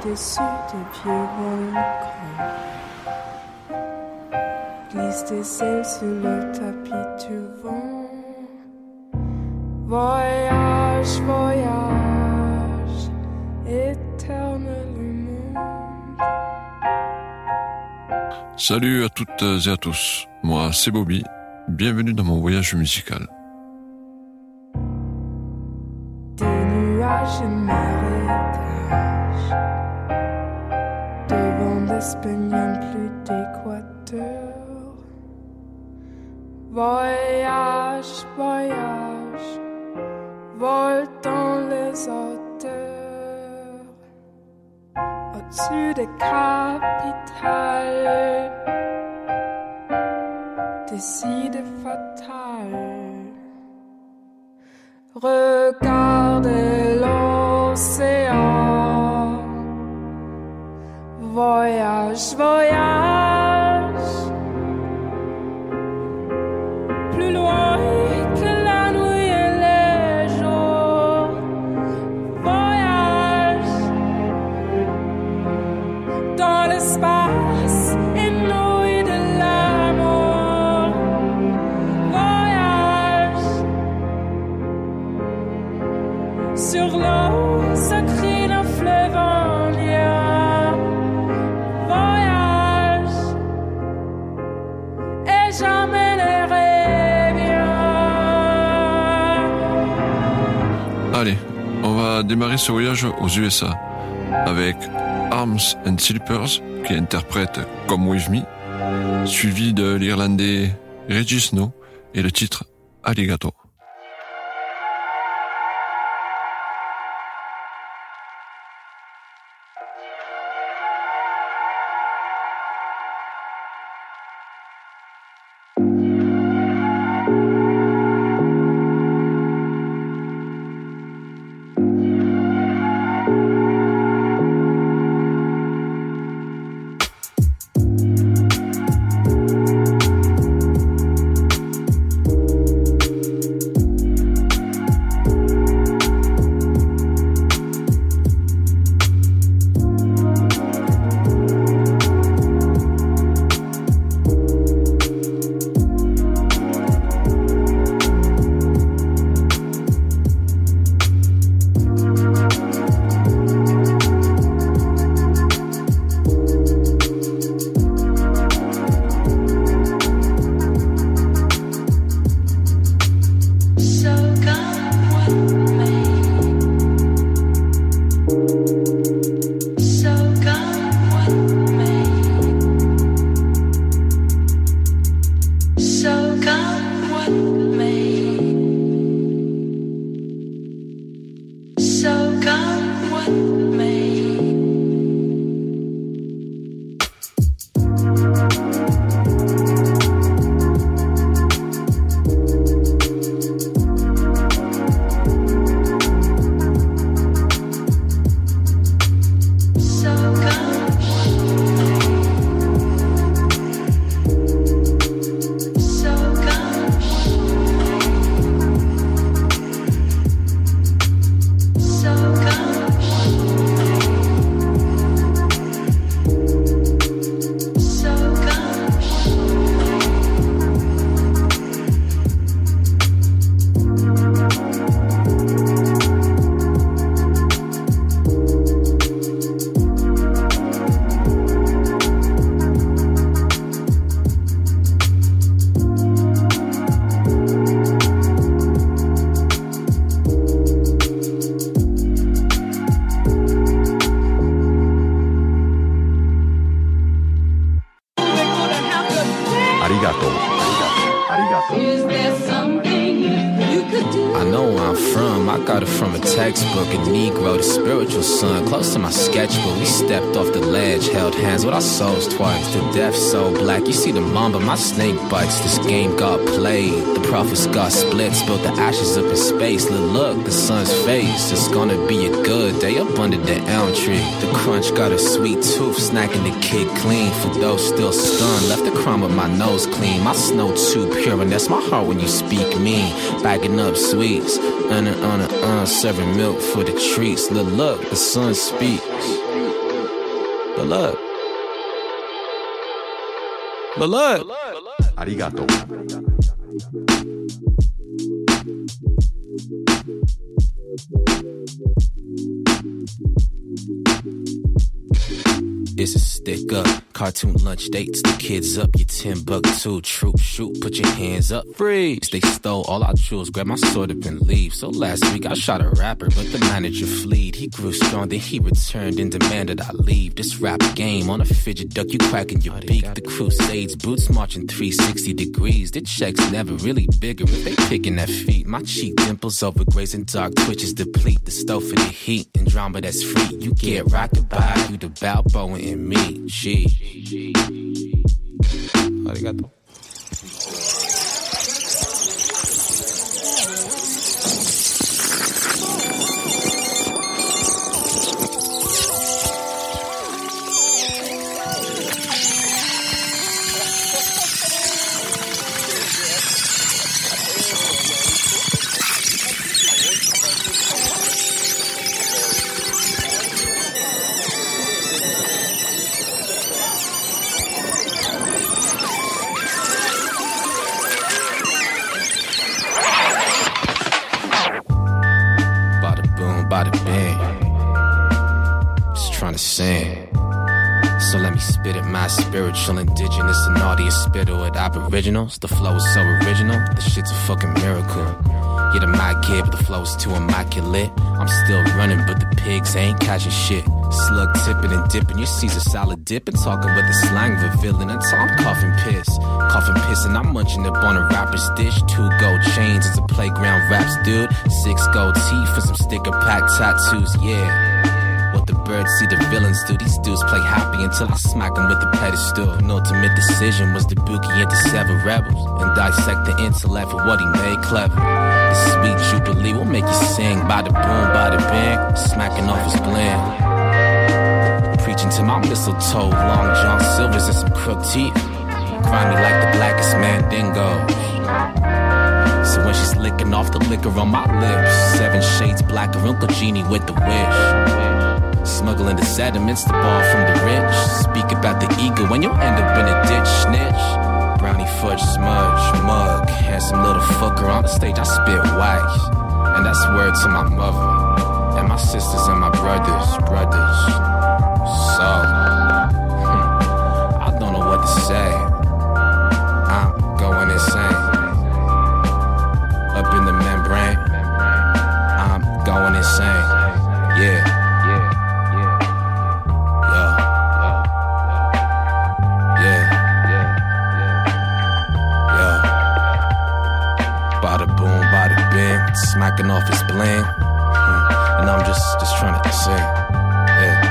au-dessus des vieux volcans. Glisse tes ailes sur le tapis du vent. Voyage, voyage, éternellement. Salut à toutes et à tous, moi c'est Bobby, bienvenue dans mon voyage musical. Des nuages et marécages, devant d'Espagnol plus d'équateur. Voyage, voyage, vole dans les hauteurs, au-dessus des capitales, des idées fatales. Regardez l'océan, voyage, voyage, plus loin que la nuit et les jours. Voyage dans l'espace inouï de l'amour. Voyage sur l'eau sacrée d'un fleuve indien. Voyage et jamais ne reviens. Allez, on va démarrer ce voyage aux USA avec Arms and Slippers qui interprète Come With Me, suivi de l'Irlandais Reggie Snow et le titre Alligator. I know where I'm from, I got it from a textbook. A Negro, the spiritual son, close to my sketchbook. We stepped off the ledge, held hands with our souls twice. The deaf so black, you see the mamba, my snake bites. This game got played, the prophets got split. Spilled the ashes up in space, look, the sun's face. It's gonna be a good day up under the elm tree. The crunch got a sweet tooth, snacking the kid clean. For those still stunned, left the crumb of my nose clean. My snow too pure, and that's my heart when you speak mean. Bagging up sweets, serving milk for the treats. Look, the sun speaks. But look. But look. Arigato. It's a stick up, cartoon lunch dates, the kids up, your $10 troop, shoot, put your hands up, freeze. They stole all our jewels, grab my sword up and leave. So last week I shot a rapper, but the manager fleed. He grew strong, then he returned and demanded I leave. This rap game on a fidget duck, you cracking your beak. The Crusades, boots marching 360 degrees. The checks never really bigger if they picking that feet. My cheek dimples overgraze and dark twitches deplete. The stove for the heat and drama that's free. You get rocked by, you the Balboa in me. She. Arigato. So let me spit it, my spiritual, indigenous, and audience spittle at aboriginals. The flow is so original, the shit's a fucking miracle. Yeah, the mic kid, but the flow is too immaculate. I'm still running, but the pigs ain't catching shit. Slug tipping and dipping, your Caesar salad dipping, talking with the slang of a villain until I'm coughing piss. Coughing piss and I'm munching up on a rapper's dish. 2 gold chains, it's a playground raps, dude. 6 gold teeth for some sticker pack tattoos, yeah. What the birds see the villains do. These dudes play happy until I smack them with the pedestal. An ultimate decision was the boogie into 7 rebels and dissect the intellect for what he made clever. The sweet jubilee will make you sing. Bada boom, bada bang, smacking off his bland. Preaching to my mistletoe, Long John Silver's and some crooked teeth. Grimy like the blackest mandingos. So when she's licking off the liquor on my lips, 7 shades blacker, Uncle Genie with the wish. Smuggling the sediments, the ball from the rich. Speak about the ego when you'll end up in a ditch, snitch. Brownie fudge smudge, mug. Handsome little fucker on the stage, I spit wax. And that's word to my mother. And my sisters and my brothers. So, I don't know what to say. I'm going insane. Up in the membrane, I'm going insane. Yeah. Smacking off his bling, and I'm just trying to sing. Yeah.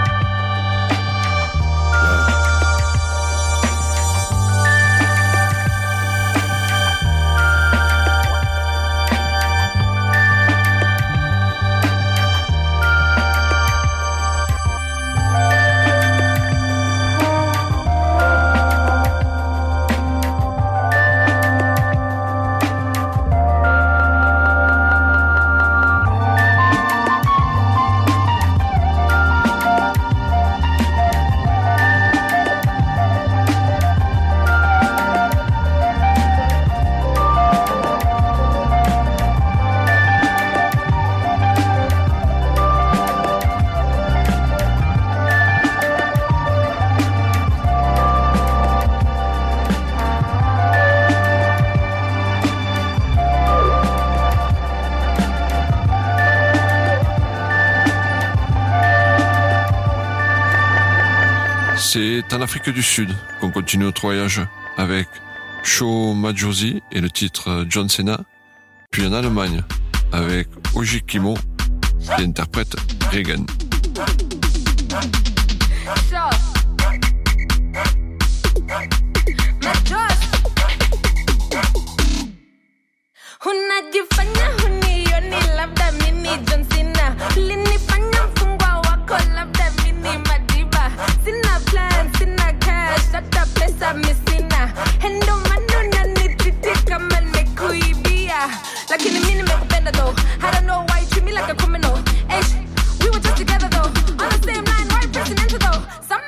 C'est en Afrique du Sud qu'on continue notre voyage avec Sho Madjozi et le titre John Cena, puis en Allemagne avec Oji Kimo qui interprète Reagan. Unajifanya hunioni, labda mimi John Cena. Ulinifanya mfungwa wako, labda mimi Madiba. Sina plan, sina cash, hata pesa misina. Endo manuna nititi kama nikuibia. Lakini mimi nimekupenda though. I don't know why you treat me like a criminal. We were just together though. On the same line, why pressing into though? Some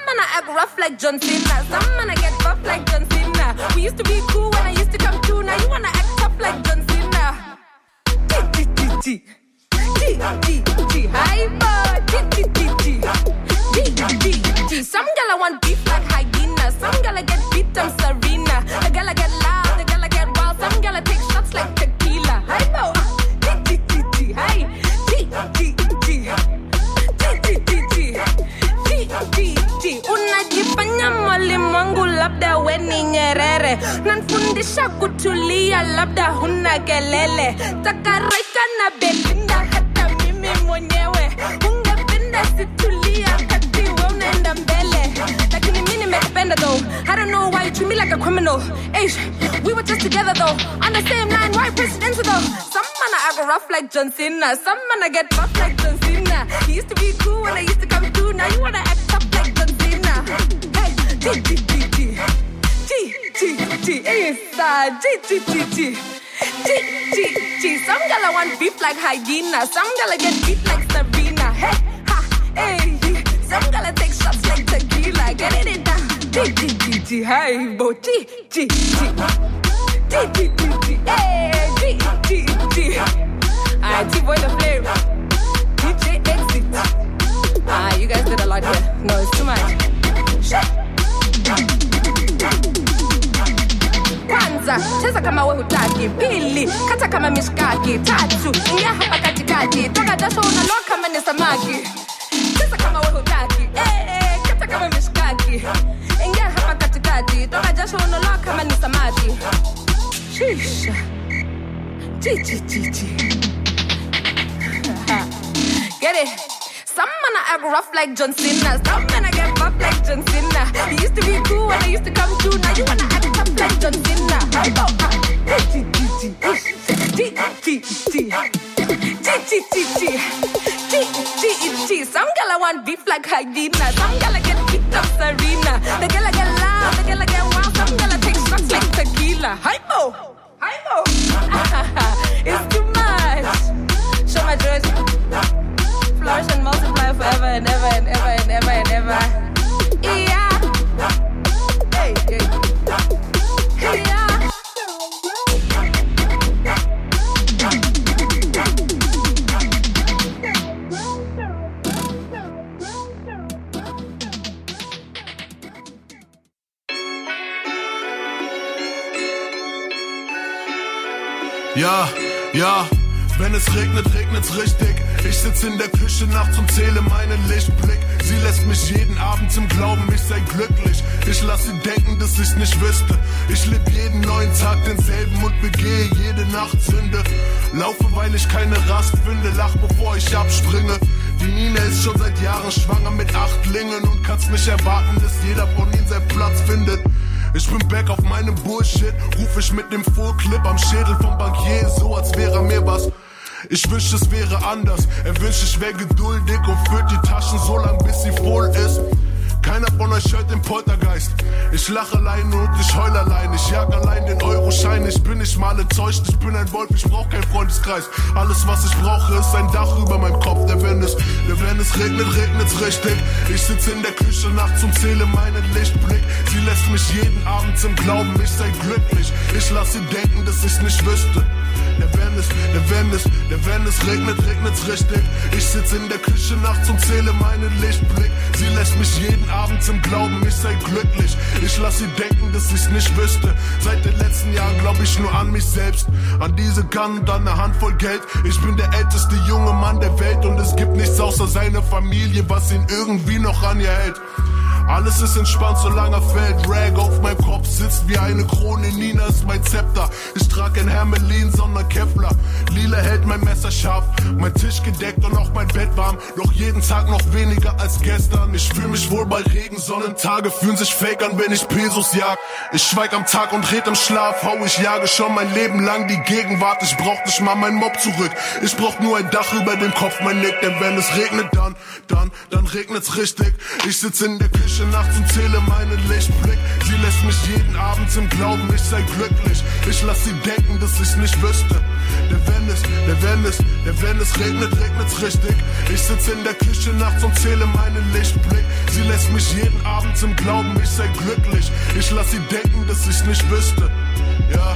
rough like John Cena. Some man I get buff like John Cena. We used to be cool when I used to come through. Now you wanna act tough like John Cena. G. Hyper. G. Some gal I want beef like hyena. Some gal I get beat, I'm Serena. The gal I get loud, the gal I get wild. Some gal I take shots like tequila. Hyper. Unajifanya mwalimu wangu labda we ni Nyerere. Nanfundisha kutulia labda huna kelele. Takaraika na Belinda hata mimi mwenyewe. Ungependa situlia kati we unaenda mbele. Lakini mimi nimekupenda though. I don't know why you treat me like a criminal. Hey, we were just together though. On the same line, right presidential though. Some man I go rough like John Cena. Some man I get buff like John Cena. He used to be cool when I used to come through. Now you wanna act tough like John Cena. Hey, G. Some gal I want beef like hyena. Some gal I get beat like Serena. Hey, ha, hey. Some gal I take shots like tequila. Get it down. G. Hey, bo. G. Hey, G. Alright, T-Boy the Flame. DJ Exit. You guys did a lot here. No, it's too much. Shit. Kwanza, cheza kama we hutaki. Pili, kata kama mishkaki. Tatu, ingia hapa katikati. Toka jasho unaloa kama ni samaki. Cheza kama we hutaki. Kata kama mishkaki. Ingia hapa katikati. Toka jasho unaloa kama ni samaki. Shisha. G. Get it? Some man I act rough like John Cena. Some man I get buff like John Cena. He used to be cool when I used to come through. Now you wanna act tough like John Cena. G. Some gal I want beef like hyena. Some gal I get beat up Serena. The gal I get loud, the gal I get wild. Some gal I take shots like tequila. Hypo. It's too much. Show my jersey. Flourish and multiply forever and ever and ever and ever and ever. Yeah. Hey. Yeah. Ja, wenn es regnet, regnet's richtig. Ich sitz in der Küche nachts und zähle meinen Lichtblick. Sie lässt mich jeden Abend im Glauben, ich sei glücklich. Ich lass sie denken, dass ich's nicht wüsste. Ich leb jeden neuen Tag denselben und begehe jede Nacht Sünde. Laufe, weil ich keine Rast finde, lach, bevor ich abspringe. Die Nina ist schon seit Jahren schwanger mit 8 Lingen und kann's nicht erwarten, dass jeder von ihnen seinen Platz findet. Ich bin back auf meinem Bullshit, ruf ich mit dem Fullclip am Schädel vom Bankier, so als wäre mir was. Ich wünschte, es wäre anders. Er wünscht, ich wäre geduldig und füllt die Taschen so lang, bis sie voll ist. Keiner von euch hört den Poltergeist. Ich lache allein und ich heul allein. Ich jag allein den Euroschein. Ich bin nicht mal enttäuscht, ich bin ein Wolf, ich brauch keinen Freundeskreis. Alles, was ich brauche, ist ein Dach über meinem Kopf. Denn wenn es regnet, regnet's richtig. Ich sitze in der Küche nachts und zähle meinen Lichtblick. Sie lässt mich jeden Abend im Glauben, ich sei glücklich. Ich lass sie denken, dass ich's nicht wüsste. Denn wenn es regnet, regnet's richtig. Ich sitze in der Küche nachts und zähle meinen Lichtblick. Sie lässt mich jeden Abend im Glauben, ich sei glücklich. Ich lass sie denken, dass ich's nicht wüsste. Seit den letzten Jahren glaub ich nur an mich selbst, an diese Gun und an eine Handvoll Geld. Ich bin der älteste junge Mann der Welt und es gibt nichts außer seine Familie, was ihn irgendwie noch an ihr hält. Alles ist entspannt, solange er fällt. Rag auf meinem Kopf sitzt wie eine Krone. Nina ist mein Zepter. Ich trag kein Hermelin, sondern Kevlar. Lila hält mein Messer scharf. Mein Tisch gedeckt und auch mein Bett warm. Doch jeden Tag noch weniger als gestern. Ich fühl mich wohl bei Regen. Sonnentage fühlen sich fake an, wenn ich Pesos jag. Ich schweig am Tag und red im Schlaf. Hau, ich jage schon mein Leben lang die Gegenwart. Ich brauch nicht mal meinen Mob zurück. Ich brauch nur ein Dach über dem Kopf, mein Nick. Denn wenn es regnet, dann regnet's richtig. Ich sitz in der Küche nachts und zähle meinen Lichtblick. Sie lässt mich jeden Abend im Glauben, ich sei glücklich. Ich lass sie denken, dass ich's nicht wüsste. Wenn es regnet, regnet's richtig. Ich sitz in der Küche nachts und zähle meinen Lichtblick. Sie lässt mich jeden Abend im Glauben, ich sei glücklich. Ich lass sie denken, dass ich nicht wüsste. Ja.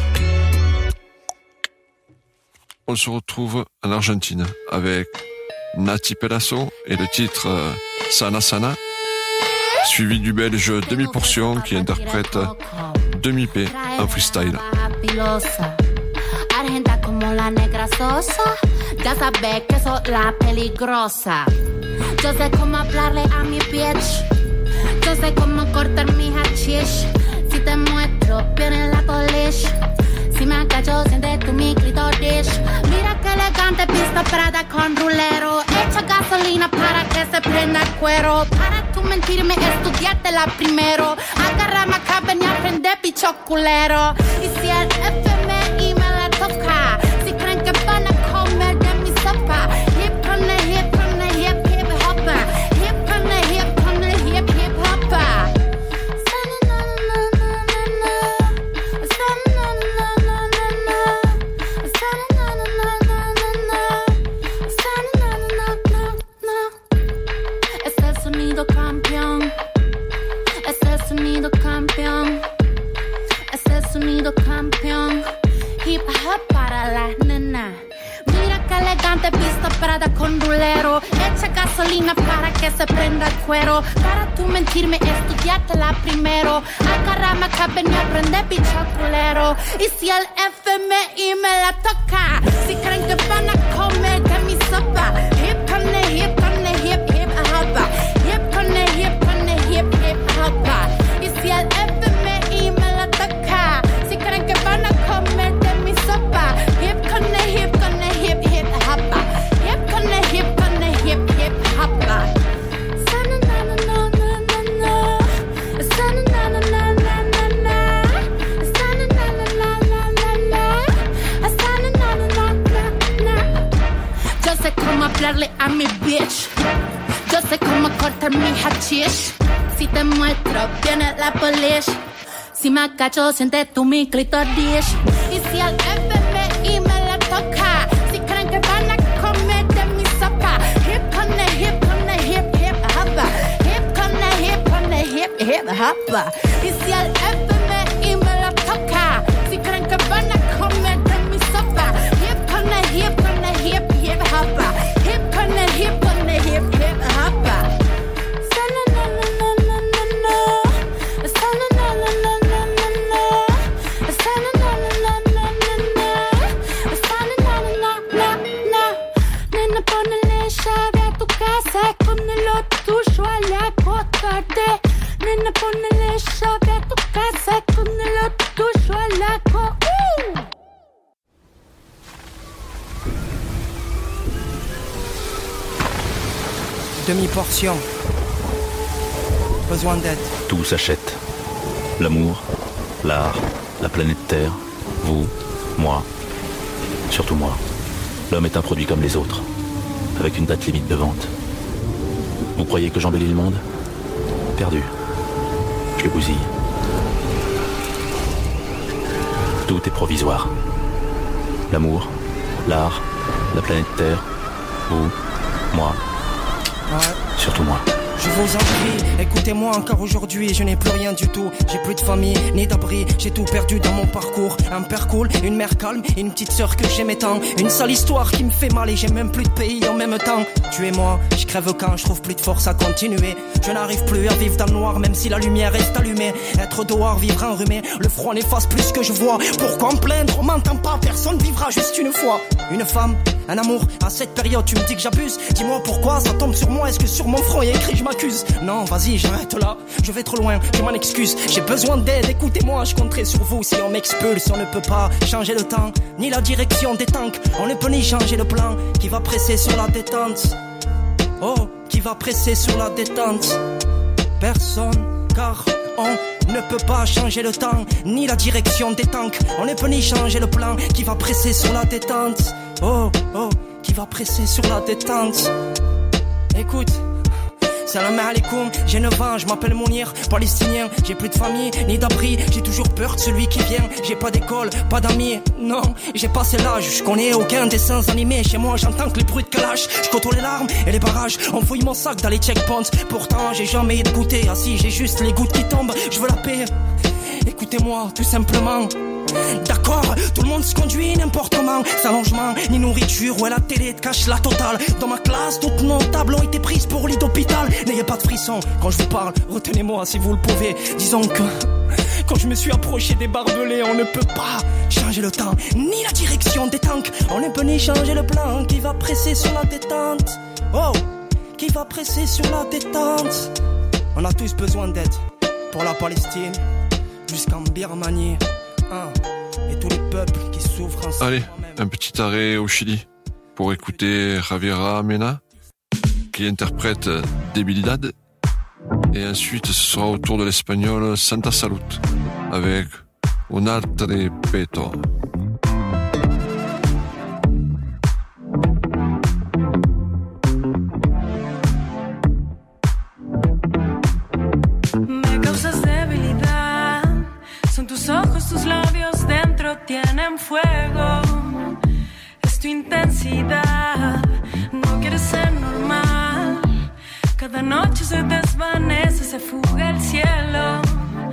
On se retrouve en Argentine avec Nati Pedasso et le titre Sana Sana, suivi du belge Demi-Portion qui interprète Demi-P en freestyle. Argenta como la negra sosa, ya sabes que soy la peligrosa. Yo sé cómo hablarle a mi bitch, yo sé cómo cortar mi hashish. Si te muestro, viene la polish. Si me agacho, siente tu mi clitoris. Mira que elegante pista Prada con rulero. Echa gasolina para que se prenda el cuero. Para tú mentirme, estudiártela primero. Agárrame acá, ven y aprende, bicho culero. Y si el FMI me la toca, si creen que van a comer de mi sopa. Hip con the hip, con the hip, hip hopper. Hip con the hip, con the hip, hip hopper. Campeón, hip hop para las nenas. Mira que elegante pista Prada con rulero. Echa gasolina para que se prenda el cuero. Para tú mentirme, estudiártela primero. Agárrame acá, ven y aprende, bicho culero. Y si el FMI me la toca, si creen que van a comer de mi sopa. Hip con the hip, con the hip, hip hoppa. Hip con the hip, con the hip, hip hoppa. Y si el FMI me la toca, si creen que van a comer de mi sopa. Hip con the hip, con the hip, hip hoppa. Hip con the hip, con the hip, hip hoppa. Sana na na na na na na. Sana na na na na na na. Sana na na na na na na. Sana na na na na na. Yo sé cómo hablarle a mi bitch. Yo sé cómo cortar mi hashish. Si te muestro, viene la polish. Si me agacho, siente tu mi clitoris. Y si el FMI me la toca, si creen que van a comer de mi sopa. Hip con the hip, con the hip, hip hoppa. Hip con the hip, con the hip, hip hoppa. Y si el FMI me la toca, si creen que van a comer de mi sopa. Hip con the hip, con the hip, hip hoppa. Hip con the hip, con the hip, hip hoppa. Con el otro tuyo a la cotarde. Nena, ponele llave a tu casa. Con el otro tuyo a la Demi-portion. Besoin d'aide. Tout s'achète. L'amour, l'art, la planète Terre, vous, moi, surtout moi. L'homme est un produit comme les autres, avec une date limite de vente. Vous croyez que j'embellis le monde ? Perdu. Je le bousille. Tout est provisoire. L'amour, l'art, la planète Terre, vous, moi, surtout moi. Je vous en prie, écoutez-moi encore aujourd'hui, je n'ai plus rien du tout, j'ai plus de famille, ni d'abri, j'ai tout perdu dans mon parcours. Un père cool, une mère calme, une petite sœur que j'aimais tant. Une sale histoire qui me fait mal et j'ai même plus de pays en même temps. Tu et moi, je crève quand je trouve plus de force à continuer. Je n'arrive plus à vivre dans le noir même si la lumière reste allumée. Être dehors, vivre enrhumé, le froid n'efface plus ce que je vois. Pourquoi me plaindre, on m'entend pas, personne vivra juste une fois. Une femme, un amour, à cette période tu me dis que j'abuse. Dis-moi pourquoi ça tombe sur moi, est-ce que sur mon front il y a écrit je m'accuse? Non, vas-y, j'arrête là, je vais trop loin, je m'en excuse. J'ai besoin d'aide, écoutez-moi, je compterai sur vous. Si on m'expulse, on ne peut pas changer le temps, ni la direction des tanks. On ne peut ni changer le plan, qui va presser sur la détente. Oh, qui va presser sur la détente? Personne, car on ne peut pas changer le temps, ni la direction des tanks. On ne peut ni changer le plan, qui va presser sur la détente. Oh, oh, qui va presser sur la détente. Écoute, Salam alaikum, j'ai 9 ans, je m'appelle Mounir, palestinien. J'ai plus de famille, ni d'abri, j'ai toujours peur de celui qui vient. J'ai pas d'école, pas d'amis, non, j'ai passé l'âge. Je connais aucun dessin animé, chez moi j'entends que les bruits de clash. Je côtoie les larmes et les barrages, on fouille mon sac dans les checkpoints. Pourtant j'ai jamais eu de goûter, assis j'ai juste les gouttes qui tombent. Je veux la paix, écoutez-moi tout simplement. D'accord, tout le monde se conduit n'importe comment, sans logement, ni nourriture, ouais la télé te cache la totale. Dans ma classe, toutes nos tables ont été prises pour lit d'hôpital. N'ayez pas de frisson quand je vous parle, retenez-moi si vous le pouvez. Disons que quand je me suis approché des barbelés, on ne peut pas changer le temps, ni la direction des tanks. On ne peut ni changer le plan, qui va presser sur la détente. Oh, qui va presser sur la détente. On a tous besoin d'aide, pour la Palestine, jusqu'en Birmanie. Et tous les peuples qui souffrent en Allez, un petit arrêt au Chili pour écouter Javiera Mena qui interprète Debilidad, et ensuite ce sera au tour de l'espagnol Santa Salud avec Un altre peto. Tus labios dentro tienen fuego, es tu intensidad, no quieres ser normal, cada noche se desvanece, se fuga el cielo,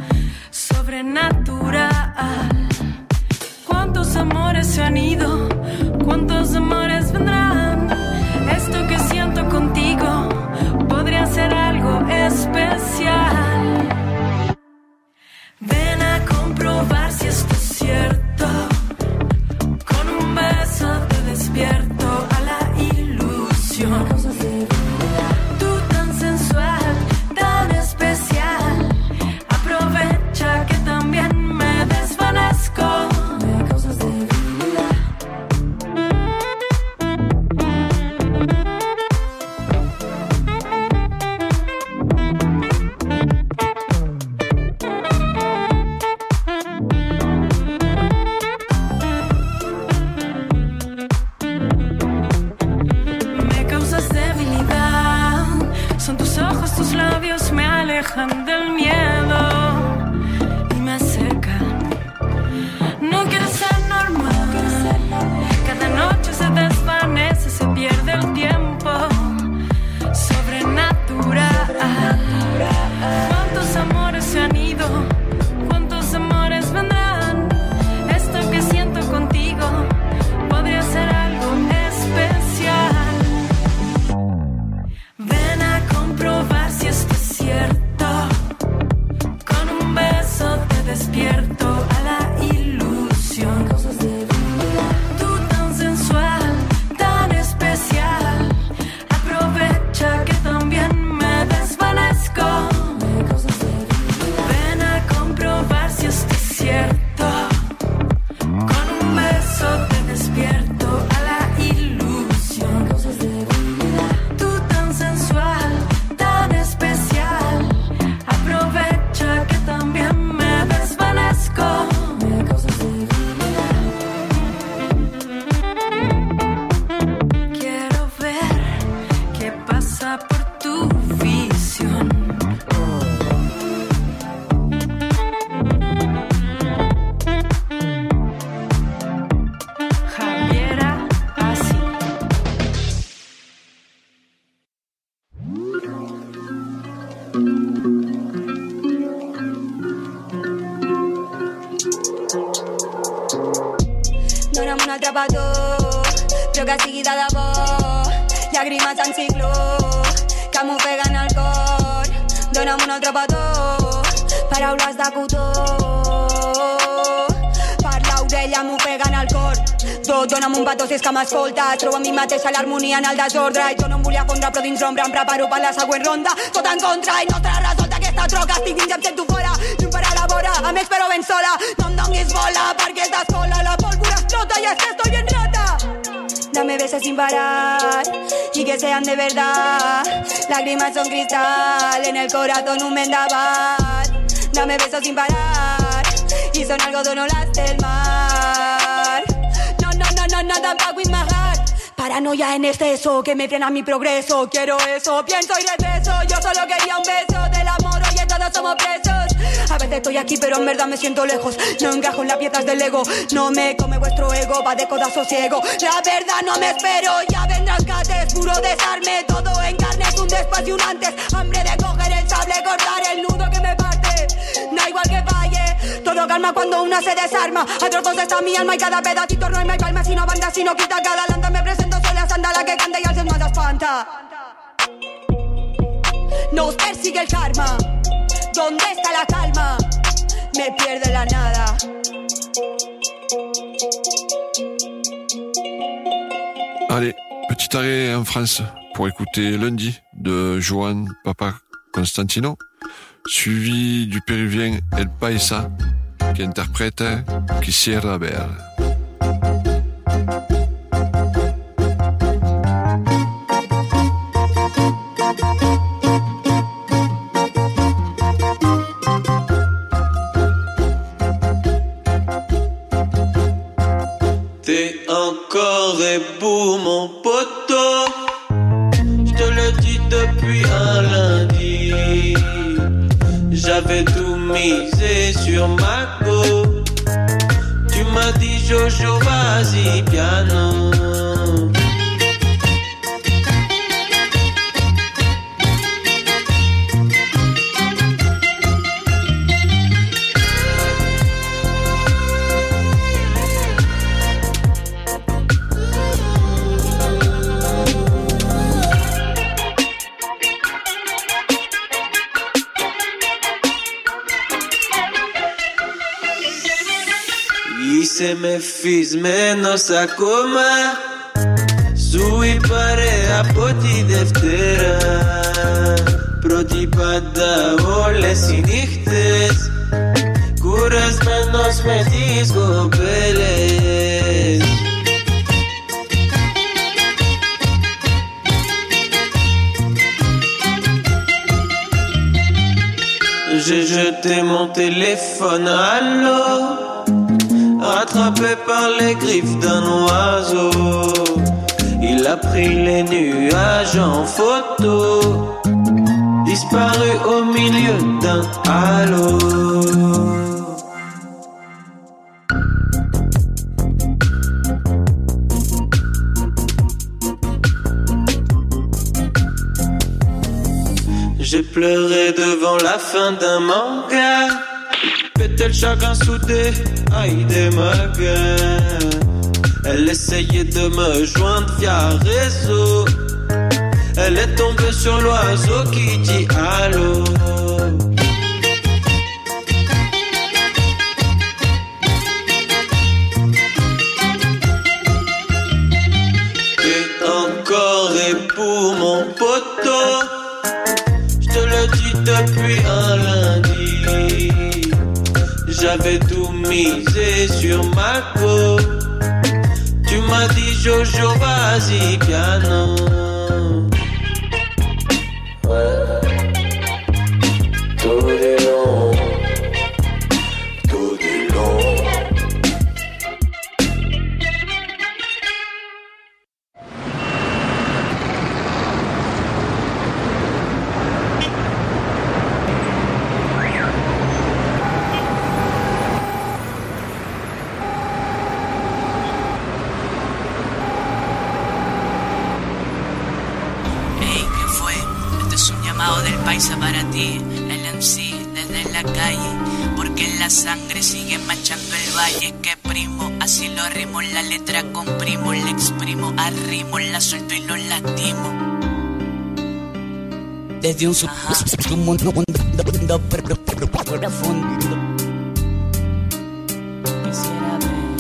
sobrenatural. ¿Cuántos amores se han ido? ¿Cuántos amores vendrán? Esto que siento contigo podría ser algo especial. Ven a comprobar si esto es cierto. Con un beso te despierto a la ilusión. Tú tan sensual, tan especial. Aprovecha que también me desvanezco. Tus labios me alejan del miedo y me secan. No quiero ser normal. Cada noche se desvanece, se pierde el tiempo. Sobrenatural. ¿Cuántos amores se han ido? ¿Cuántos amores vendrán? Esto que siento contigo podría ser algo especial. Ven a comprobar si esto es cierto. Con un beso te despierto a la ilusión. Tú tan sensual, tan especial. Aprovecha que también me desvanezco. Ven a comprobar si esto es cierto. Con un beso te despierto a la ilusión. Tú tan sensual, tan especial. Aprovecha que también me desvanezco. Quiero ver qué pasa por tu visión. Javiera, así. Dona'm un altre petó, però que sigui de debò. Llàgrimes en cicló, que m'ofeguen el cor. Dona'm un altre petó, paraules de cotó. Per l'orella m'ofeguen el cor. Dona'm un petó si és que m'escoltes. Trobo a mi mateixa l'harmonia en el desordre. I jo no em volia fondre, però dins l'ombra em preparo per la següent ronda. Tot en contra i no te la resolta aquesta troca. Estic dins i em sento fora, llum per a la vora. A més però ben sola, no em donguis bola perquè estàs sola. La pólvora explota y es que estoy bien rata. Dame besos sin parar y que sean de verdad. Lágrimas son cristal, en el corazón un vendaval. Dame besos sin parar y son algodón olas del mar. No, tampoco with my heart. paranoia en exceso que me frena mi progreso. Quiero eso, pienso y regreso. Yo solo quería un beso del amor, oye, todos somos presos. A veces estoy aquí, pero en verdad me siento lejos. No encajo en las piezas del ego. No me come vuestro ego, va de coda sosiego. La verdad no me espero, ya vendrán cates. Puro desarme, todo en carne, es un después y un antes. Hambre de coger el sable, cortar el nudo que me parte. Da igual que falle, todo calma cuando una se desarma. A trozos está mi alma y cada pedacito no hay palma. Si no banda, si no quita cada lanta. Me presento sola, sandala que canta y al ser más espanta. Nos persigue el karma. ¿Dónde está la calma? Me pierde la nada. Allez, petit arrêt en France pour écouter Lundi de Joan Papa Constantino, suivi du péruvien El Paisa qui interprète Quisiera ver. T'es encore debout mon poteau, je te le dis depuis un lundi. J'avais tout misé sur ma go. Tu m'as dit Jojo vas-y piano. Hice me fiz menos a comer. Sui pare a poti deftera. Proti pada ole sinichtes. Curas menos me disgobeles. J'ai jeté mon téléphone à l'eau, rattrapé par les griffes d'un oiseau. Il a pris les nuages en photo, disparu au milieu d'un halo. J'ai pleuré devant la fin d'un manga. Pétait chagrin soudé, aïe des magas. Elle essayait de me joindre via réseau. Elle est tombée sur l'oiseau qui dit allô. T'es encore époux mon poteau, je te le dis depuis un lundi. J'avais tout misé sur ma go. Tu m'as dit Jojo vas-y piano. Tout est long, tout est long. Para ti, el MC desde la calle, porque la sangre sigue manchando el valle. Que primo, así lo rimo, la letra comprimo, le exprimo, arrimo, la suelto y lo lastimo. Desde un mundo profundo. Quisiera ver.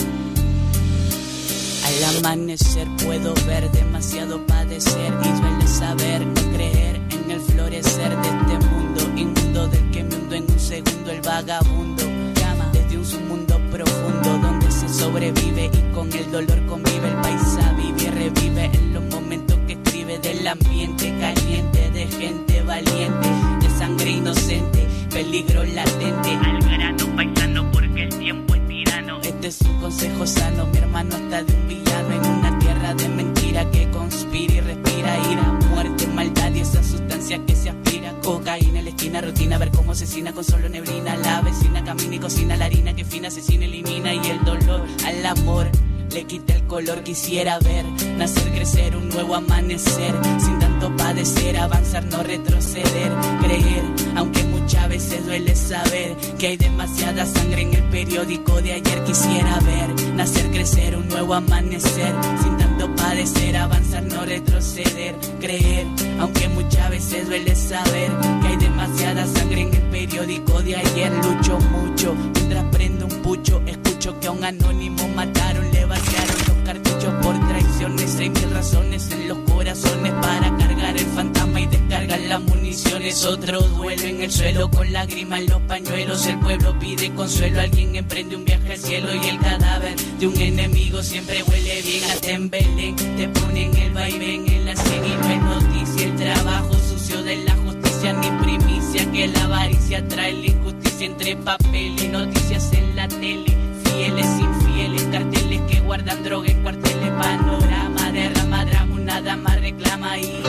Al amanecer puedo ver demasiado padecer y duele saber no creer en el florecer de este mundo inmundo del que me hundo en un segundo. El vagabundo llama desde un submundo profundo donde se sobrevive y con el dolor convive. El paisa vive y revive en los momentos que escribe del ambiente caliente, de gente valiente, de sangre inocente, peligro latente. Al grano paisano porque el tiempo es tirano. Este es un consejo sano, mi hermano está de un villano en una tierra vida de mentira que conspira y respira ira, muerte, maldad y esa sustancia que se aspira. Cocaína en la esquina, rutina, ver cómo asesina con solo neblina. La vecina camina y cocina la harina que fina asesina, elimina. Y el dolor al amor le quita el color. Quisiera ver nacer, crecer, un nuevo amanecer, sin tanto padecer, avanzar, no retroceder, creer, aunque muchas veces duele saber que hay demasiada sangre en el periódico de ayer. Quisiera ver nacer, crecer, un nuevo amanecer, sin tanto padecer, avanzar, no retroceder, creer, aunque muchas veces duele saber que hay demasiada sangre en el periódico de ayer. Lucho mucho mientras prendo un pucho, escucho que a un anónimo mataron, le vaciaron los cartuchos por traiciones. Hay mil razones en los corazones para cargar el fantasma y descargar las municiones. Otro duelo en el suelo con lágrimas en los pañuelos. El pueblo pide consuelo, alguien emprende un viaje al cielo y el cadáver de un enemigo siempre huele bien. Hasta en Belén te ponen el vaivén en la sien y no es noticia. El trabajo sucio de la justicia ni primicia, que la avaricia trae la injusticia entre papel y noticias en la tele. Fieles, infieles, carteles que guardan droga en cuarteles, panorama, derrama, drama, una dama reclama y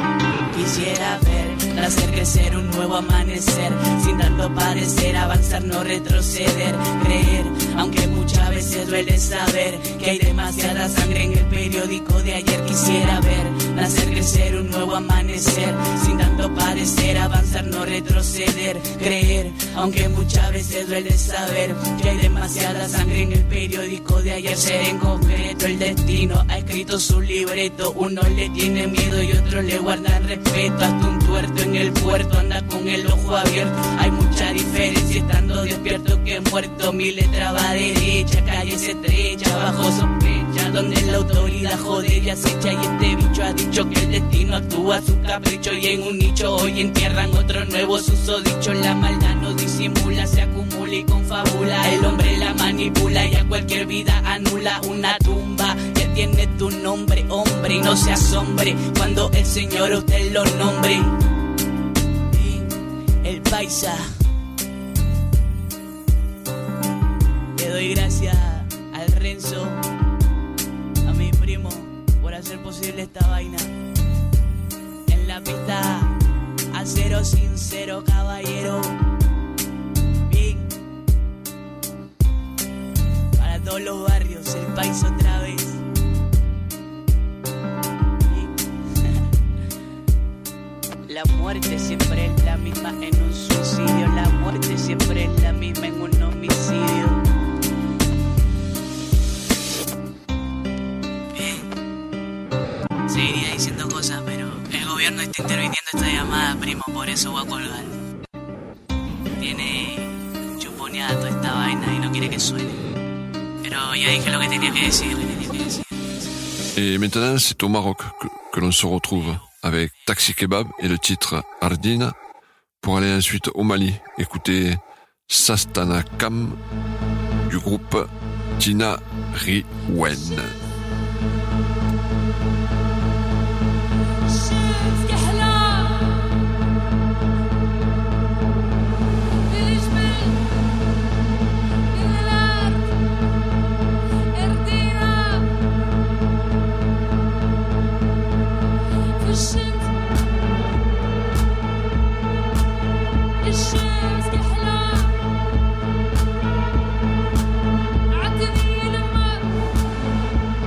quisiera ver nacer, crecer, un nuevo amanecer, sin tanto padecer, avanzar, no retroceder, creer, aunque muchas veces duele saber que hay demasiada sangre en el periódico de ayer. Quisiera ver nacer, crecer, un nuevo amanecer, sin tanto padecer, avanzar, no retroceder, creer, aunque muchas veces duele saber que hay demasiada sangre en el periódico de ayer. Ser en concreto el destino ha escrito su libreto, uno le tiene miedo y otro le guardan respeto. Hasta un tuerto en el puerto anda con el ojo abierto. Hay mucha diferencia estando despierto que muerto. Mi letra va derecha, calle se estrecha, bajo sospecha, donde la autoridad jode y acecha. Y este bicho ha dicho que el destino actúa a su capricho, y en un nicho hoy entierran otro nuevo susodicho. La maldad no disimula, se acumula y confabula. El hombre la manipula y a cualquier vida anula. Una tumba que tiene tu nombre, hombre, y no se asombre cuando el Señor usted lo nombre. El paisa. Le doy gracias al Renzo, a mi primo, por hacer posible esta vaina. En la pista, acero sincero, caballero. Bien. Para todos los barrios, el paisa otra vez. La muerte siempre es la misma en un suicidio. La muerte siempre es la misma en un homicidio. Bien. Seguiría diciendo cosas, pero el gobierno está interviniendo esta llamada, primo, por eso voy a colgar. Tiene chuponeada toda esta vaina y no quiere que suene. Pero ya dije lo que tenía que decir. Et maintenant, c'est au Maroc que l'on se retrouve avec Taxi Kebab et le titre Ardina, pour aller ensuite au Mali écouter Sastana Kam du groupe Tina Riwen. الشمس كحلة عدني لما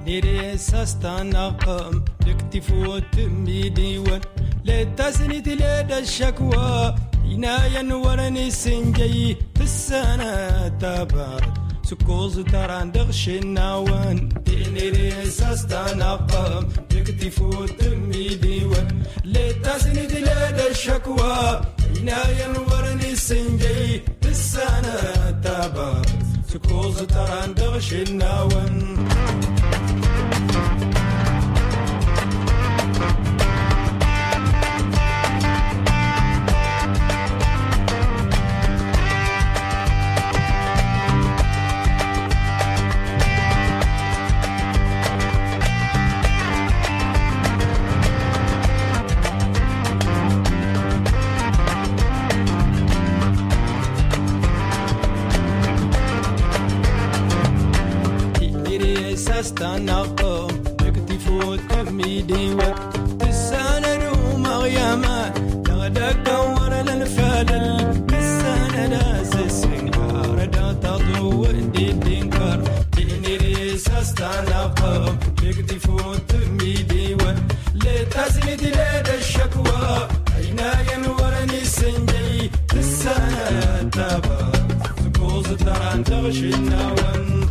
نيري ساستناقم لكتفوت ميديون لتسنيت لدى الشكوى ينايا ورني سنجي في السنة تبارد سكوز تران دغش الناوان نيري ساستناقم لكتفوت ميديون لتسنيت لدى الشكوى ينايا ورني سنجي في السنة تبارد سكوز تران دغش الناوان استناقم يكتفوت تميدي وقت السنة ومغيما تغدق ورا الفلل السنة ناس السنجار دا تضو ودي دينكر تنيريس استناقم يكتفوت تميدي وقت لتزمد لدى الشكوى عينايا ورني سنجي السنة تابا تقوز تران تغشي النوان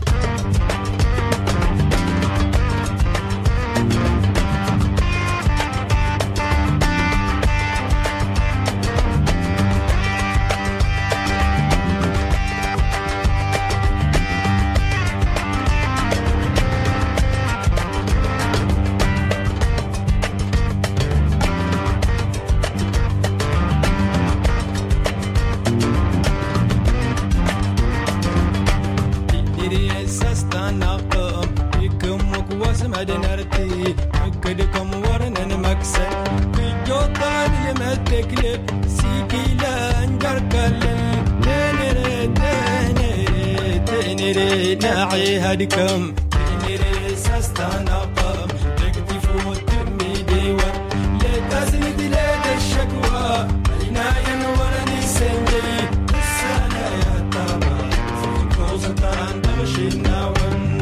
هدكم تنيري ساستناقم تكتفوت تميدي وقت لتزند لدى الشكوى عنايا ورني سنجي السنة يا تابا كوز تران تغشي الناون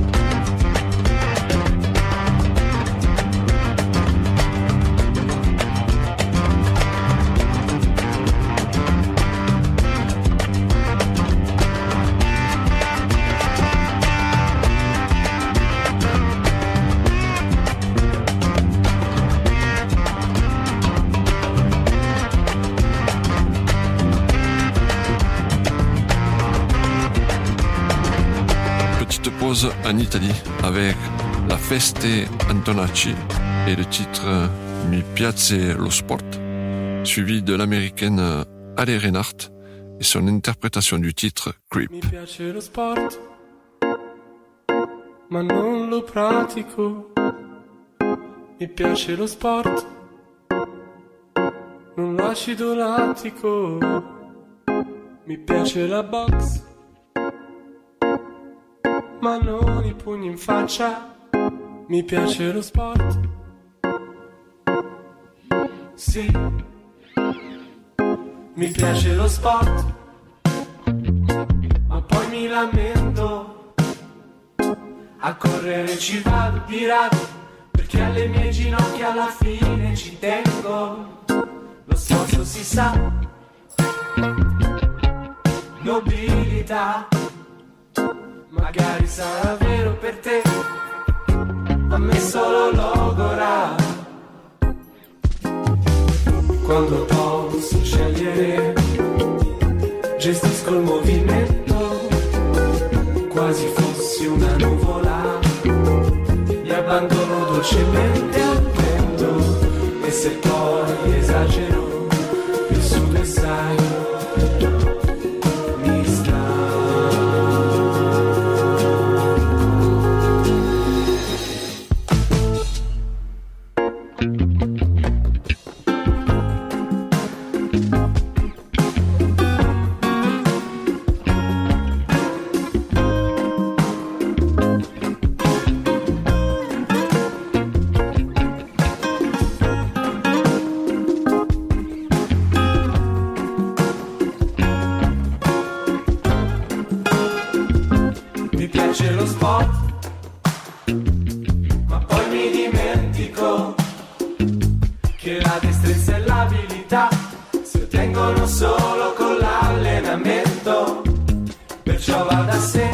Pause en Italie avec la Feste Antonacci et le titre Mi piace lo sport, suivi de l'américaine Ale Reinhardt et son interprétation du titre Creep. Mi piace lo sport, ma non lo pratico. Mi piace lo sport, non l'acido lattico. Mi piace la box, ma non i pugni in faccia. Mi piace lo sport, sì. Mi piace lo sport, ma poi mi lamento. A correre ci vado pirato, perché alle mie ginocchia alla fine ci tengo. Lo sforzo si sa, nobilità. Magari sarà vero per te, a me solo logora. Quando posso scegliere, gestisco il movimento, quasi fossi una nuvola. Mi abbandono dolcemente al vento, e se poi esagero, più su e sai. sé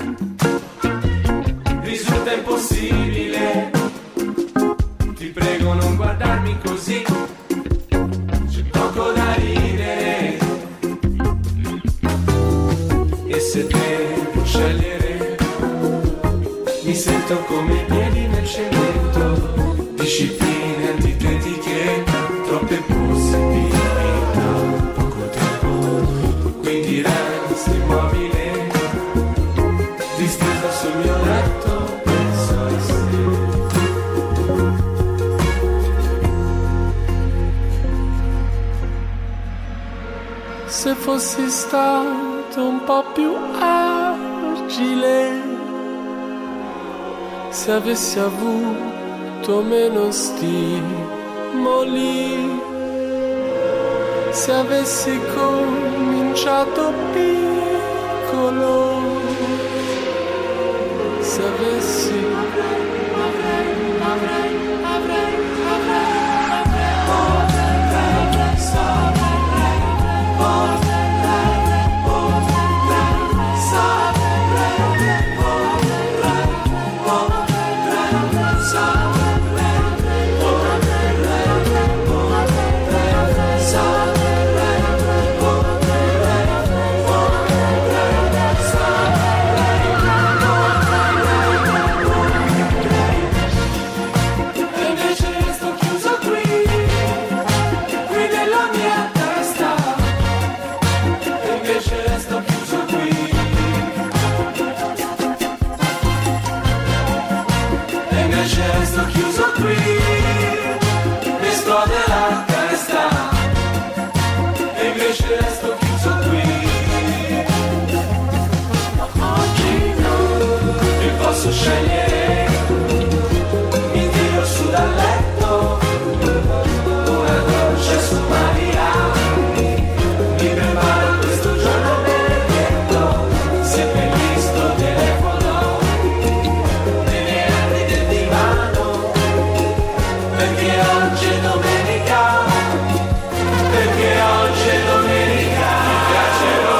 risulta impossibile. Ti prego non guardarmi così, c'è poco da ridere. E se devo scegliere, mi sento come i piedi nel cemento. Discipline antitetiche, troppe possibilità, poco tempo, quindi resti immobile, distesa sul mio letto, penso a te. Se fossi stato un po' più agile, se avessi avuto meno stimoli, se avessi cominciato piccolo, se avessi scegliere, mi tiro su dal letto, una croce su Maria, mi preparo questo giorno benedetto, seppellì sto telefono nei miei anni del divano, perché oggi è domenica, perché oggi è domenica, mi piacerò.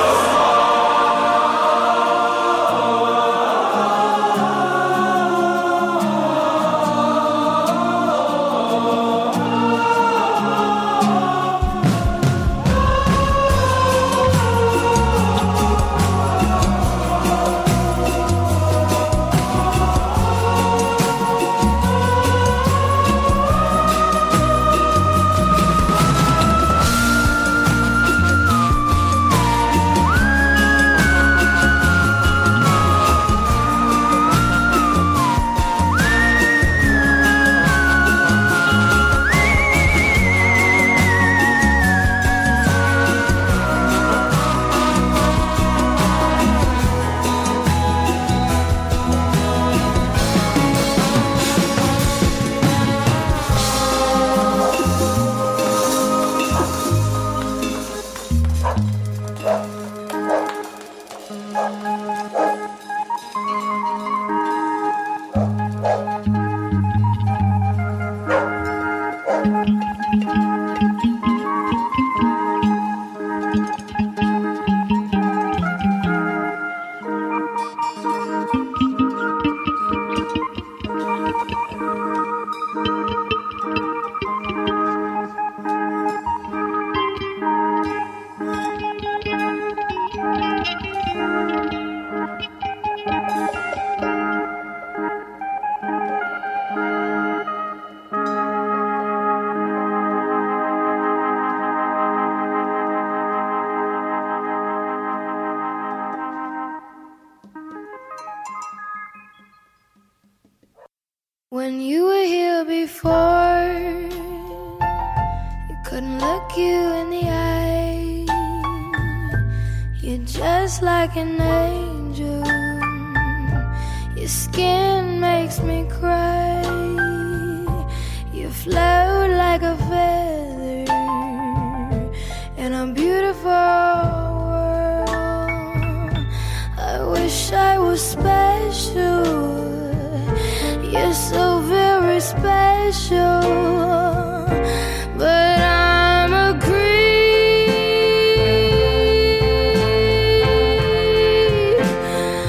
When you were here before, you couldn't look you in the eye. You're just like an angel. Your skin makes me cry. You float like a feather in a beautiful world. I wish I was special. You're so very special, but I'm a creep.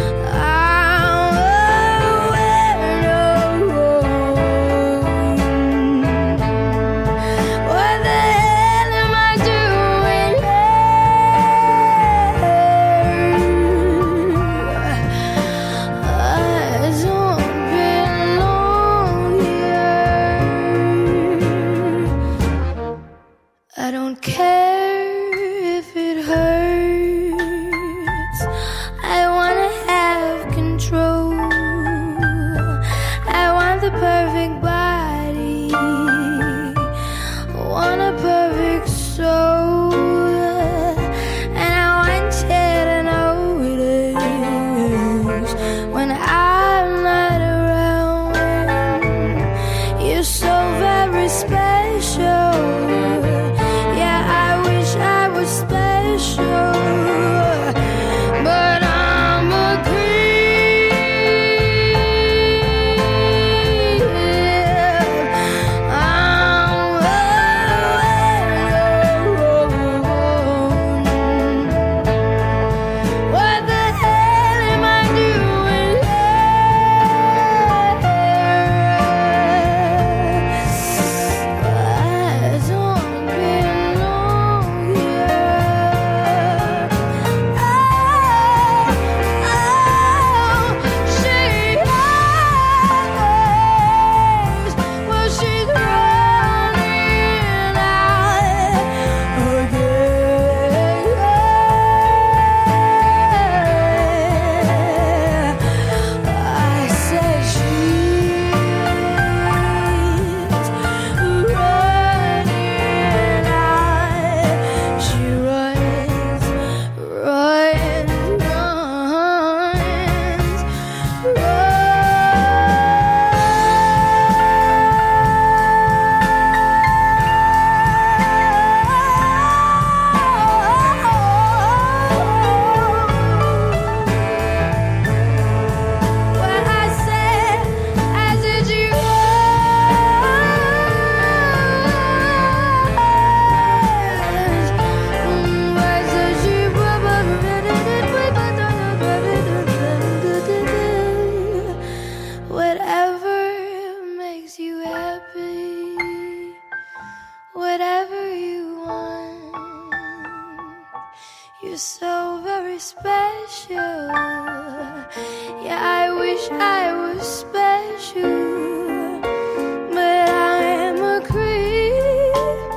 so very special. Yeah, I wish I was special, but I am a creep.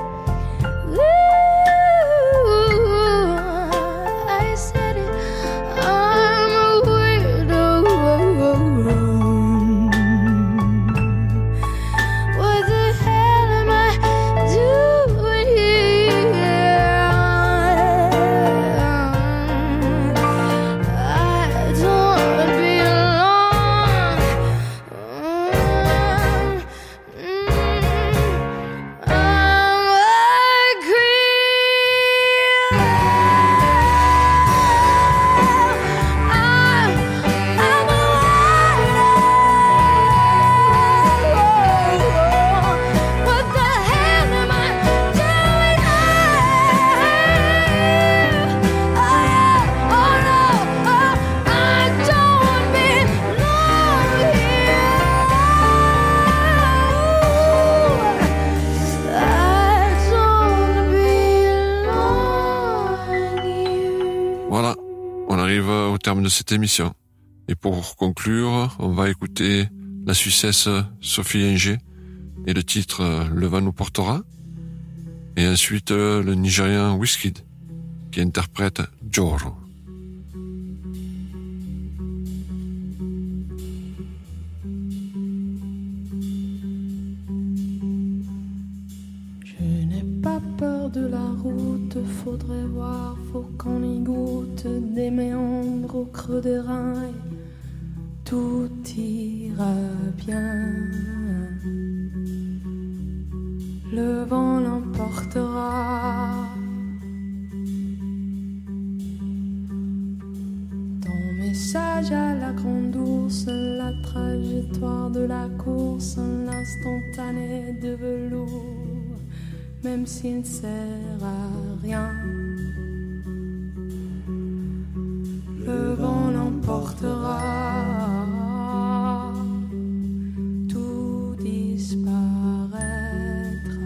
Ooh, I said it, I'm a weirdo. What the hell am I doing here? I don't belong. I'm a creep. I'm a weirdo. What the hell am I doing here? Oh yeah, oh no, oh, I don't belong here. I don't belong here. Voilà, on arrive au terme de cette émission. Et pour conclure, on va écouter la Suissesse Sophie Inger et le titre Le vent nous portera. Et ensuite le Nigérian Wizkid qui interprète Joro. Je n'ai pas peur de la route, faudrait voir, faut qu'on y goûte des méandres au creux des reins. Et tout ira bien. Le vent l'emportera. Ton message à la grande ours, la trajectoire de la course, l'instantané de velours, même s'il ne sert à rien. Le vent l'emportera, tout disparaîtra.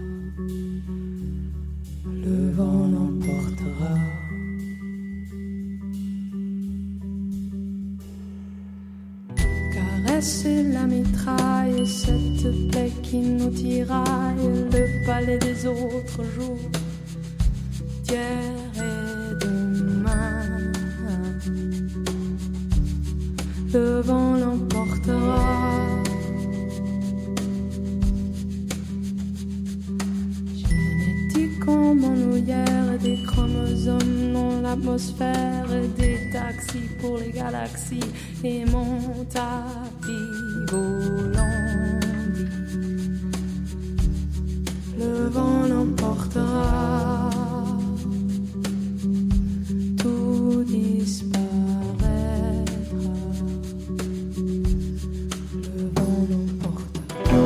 Le vent l'emportera. Caresser la mitraille, cette plaie qui nous tiraille, le palais des autres jours, d'hier et demain. Le vent l'emportera. Génétique en bandoulière, des chromosomes dans l'atmosphère, des taxis pour les galaxies et mon tapis volant. Le vent l'emportera. Tout disparaîtra. Le vent l'emportera.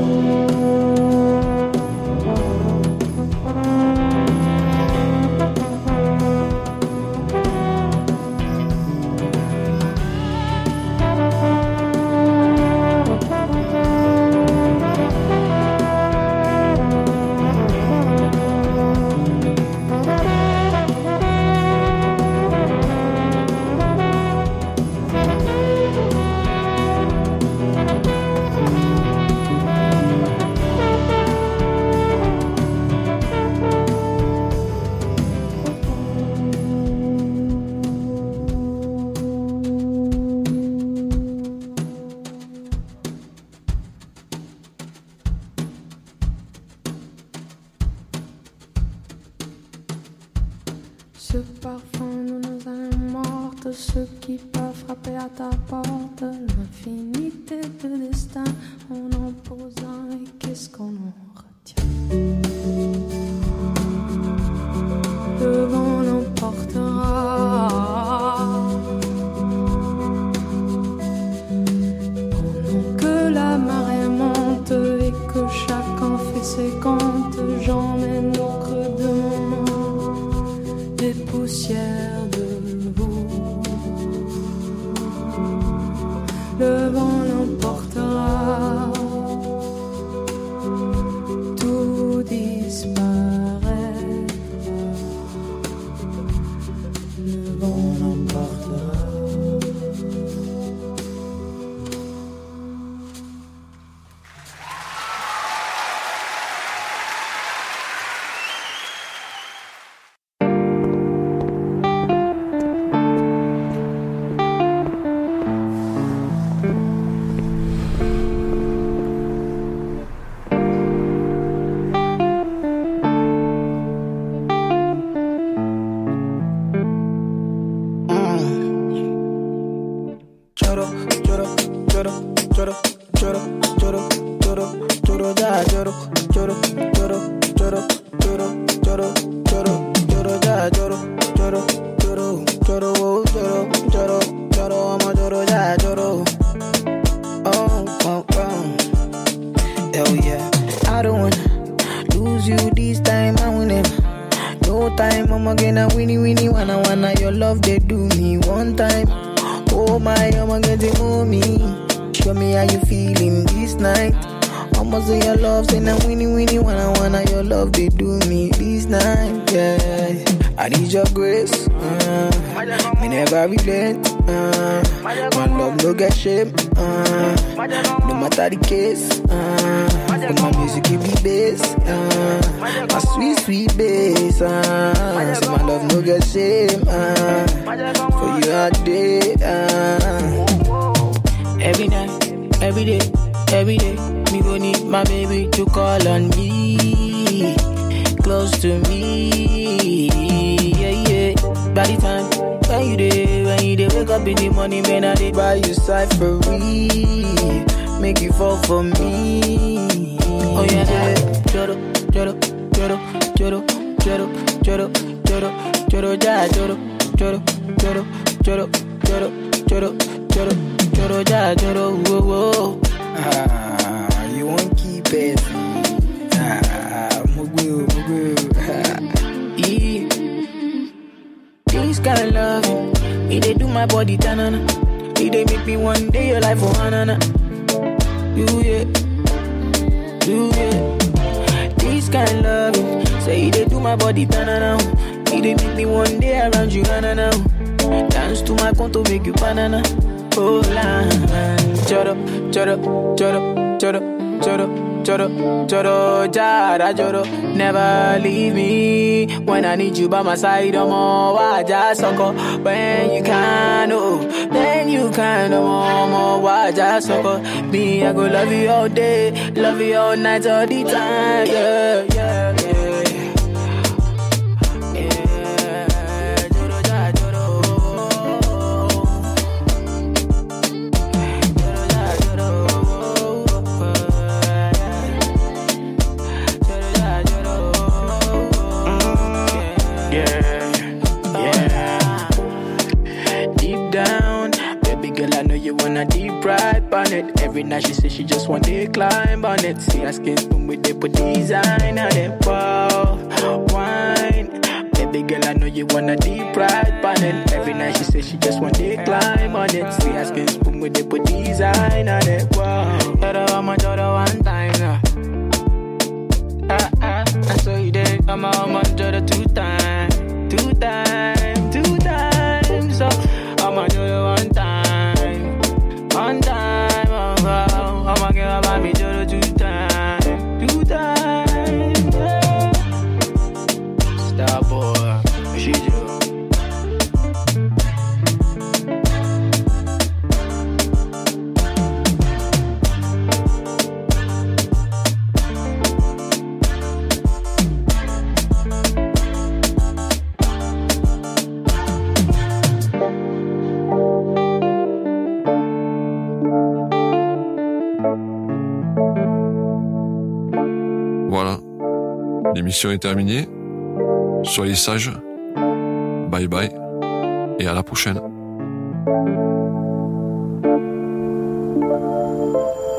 Ce parfum de nos âmes mortes, ceux qui peuvent frapper à ta porte, l'infinité de destin, on en pose un et qu'est-ce qu'on en retient? Le vent l'emportera. Pendant que la marée monte et que chacun fait ses comptes, j'emmène au creux de mon monde des poussières de vous. Le vent l'emportera. Tout disparaîtra. say na winnie wanna your love they do me one time. Oh my, I'ma get it mommy. Show me how you feeling this night. I'ma say your love, say na winnie wanna your love they do me this night. Yeah, I need your grace. Me never relent. My love no get shame. No matter the case. But my music give me bass. My sweet bass. So my love no get shame. For you all day. Every night, every day, me gon' need my baby to call on me, close to me, yeah. By the time when you dey wake up in the morning, man, I dey buy you cyphery, make you fall for me. Oh yeah, choro, whoa. You won't keep it. Mugu. This kind of love, it dey do my body tanana. It dey make me one day your life for hanana. Do it. This kind of love, say it dey do my body tanana. It dey make me one day around you hanana. Dance to my conto, make you banana. Oh la, choro, jara choro. Never leave me when I need you by my side. Why just sucker when you can? Oh, then you can. Why just sucker? Me, I go love you all day, love you all night, all the time. Yeah. Every night she says she just want to climb on it. See her skin spoon with the design on it. Wow, wine. Baby girl, I know you wanna deep ride on it. Every night she says she just want to climb on it. See her skin spoon with the design on it. Wow, I'm a daughter one time now. I saw you there, I'm a daughter two times. So I'm a daughter one time. I'ma give about me two times. Yeah. Star boy, she do. L'émission est terminée. Soyez sages. Bye bye. Et à la prochaine.